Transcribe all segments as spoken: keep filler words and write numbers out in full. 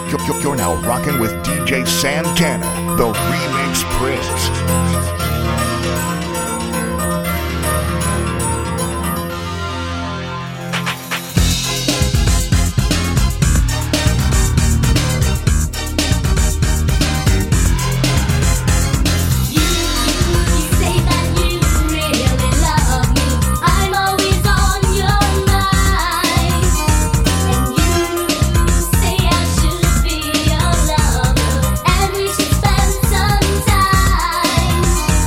You're, you're now rocking with D J Santana, the Remix Prince. Spend some time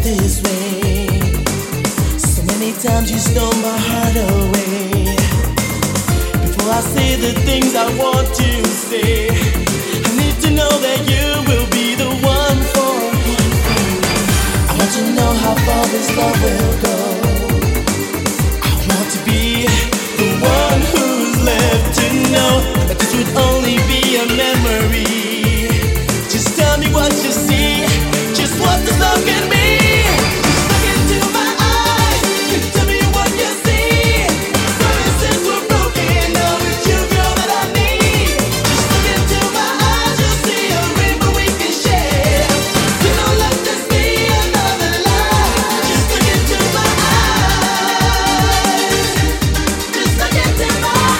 this way. So many times you stole my heart away. Before I say the things I want to say, I need to know that you will be the one for me. I want to know how far this love will go. I want to be the one who's left to know that this would only be a memory. Just tell me what you see, just what this love can be. Just look into my eyes and tell me what you see. Promises were broken, now it's you, girl, that I need. Just look into my eyes, you'll see a rainbow we can share. So don't let this be another lie. Just look into my eyes. Just look into my eyes.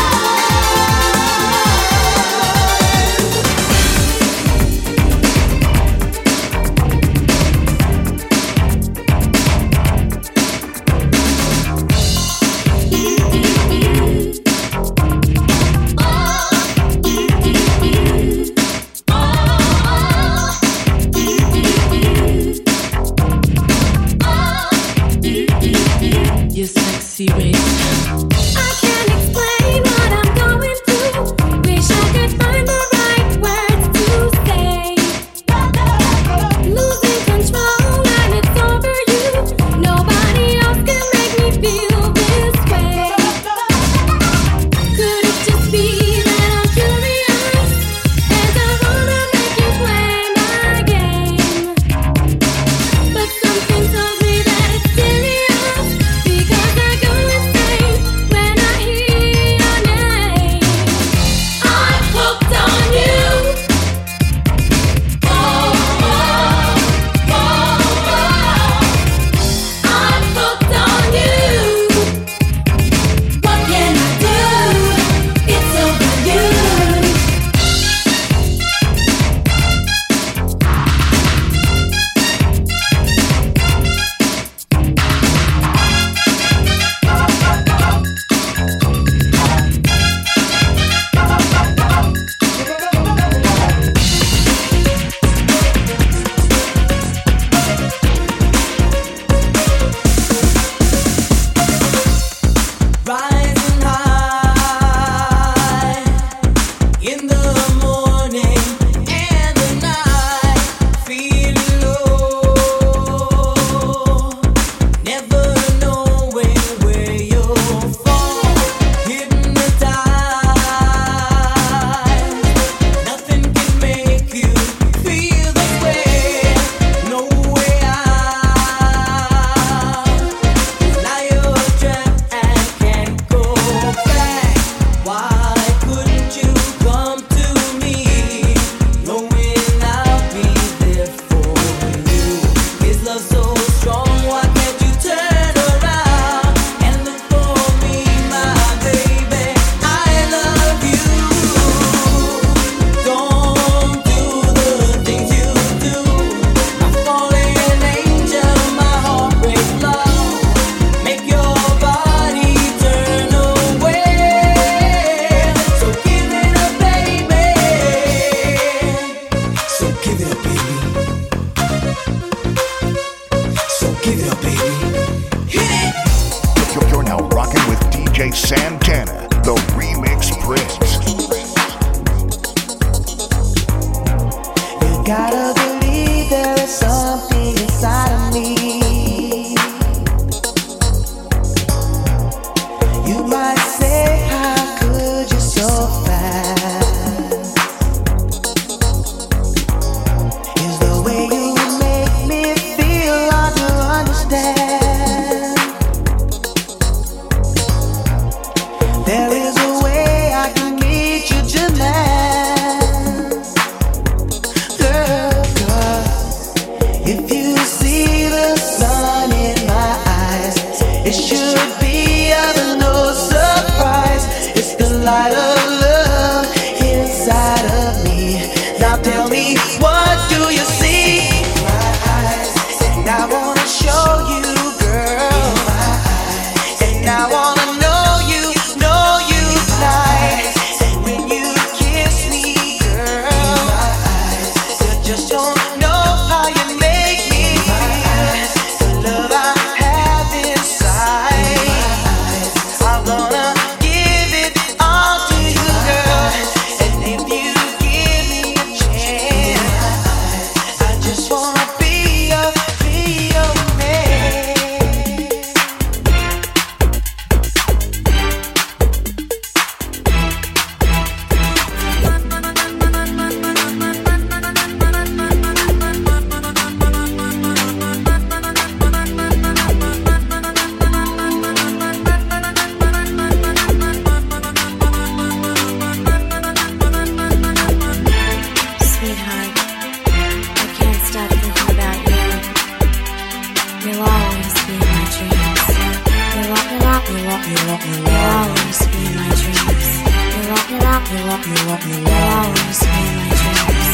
Your sexy waist. I can't explain what I'm going through. Wish I could find the right words to say. Losing control and it's over you. Nobody else can make me feel this way. Could it just be that I'm curious and I wanna make you play my game? But something tells me that it's serious, because I go insane when I hear your name. I'm hooked on you. Oh, oh, oh, oh. I'm hooked on you. What can I do? It's over you. Rising high in the morning and the night, feeling low, never knowing where you'll fall, hypnotized. Nothing can make you feel this way, no way out. Now you're trapped and can't go back. Why couldn't you come to me, knowing I'll be there for you? Is love so strong? Why can't you turn around and look for me, my baby? I love you. Don't do the things you do. My fallen angel, my heart breaks love. Make your body turn away. So give it up, baby. So give it up, baby. So give it up, baby. Hit it. You're you're now rocking with D J Santana, the Remix Prince. You gotta believe there is something inside of me. You might say, how could you so fast? Is the way you make me feel hard to understand. There is a way I can meet you tonight. Girl, You'll always be my dreams. You'll al- you'll al- you'll al- you'll al- you'll always be my dreams. You'll al- you'll al- you'll al- you'll al- you'll always be my dreams.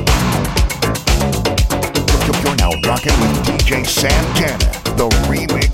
Rocking with D J Santana, the remix